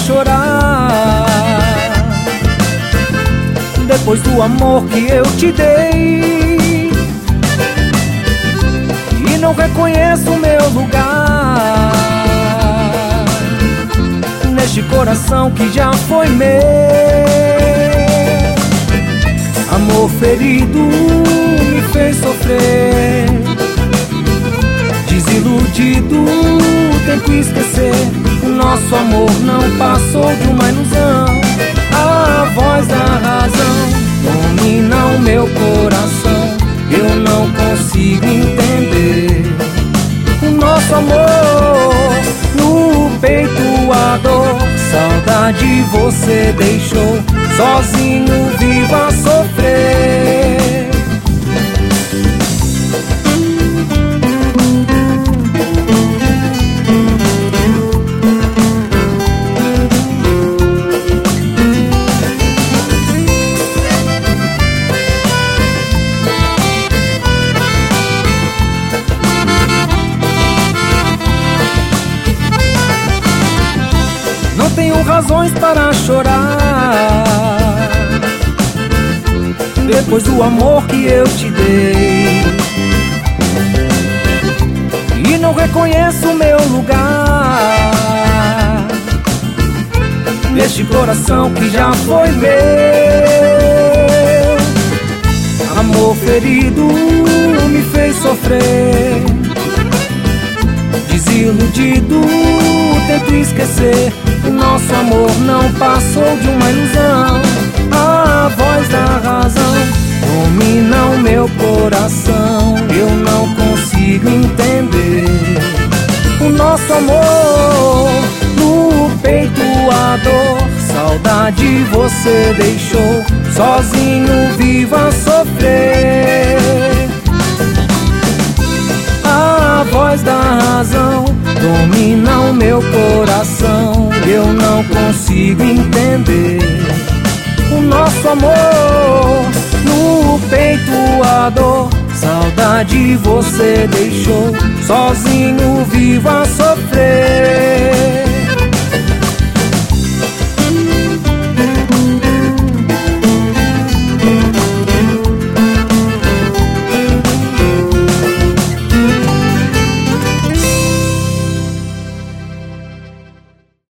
chorar. Depois do amor que eu te dei, e não reconheço o meu lugar neste coração que já foi meu. Amor ferido me fez sofrer, desiludido tento esquecer. O nosso amor não passou de uma ilusão. A voz da razão domina o meu coração. Eu não consigo entender o nosso amor. No peito a dor, saudade você deixou. Sozinho vivo a sofrer. Não tenho razões para chorar depois do amor que eu te dei, e não reconheço o meu lugar neste coração que já foi meu. Amor ferido me fez sofrer, desiludido tento esquecer. O nosso amor não passou de uma ilusão. A voz da razão domina o meu coração. Eu não consigo entender o nosso amor. No peito a dor, saudade você deixou. Sozinho vivo a sofrer. A voz da razão domina o meu coração. Eu não consigo entender o nosso amor. No peito a dor, saudade você deixou. Sozinho vivo a sofrer.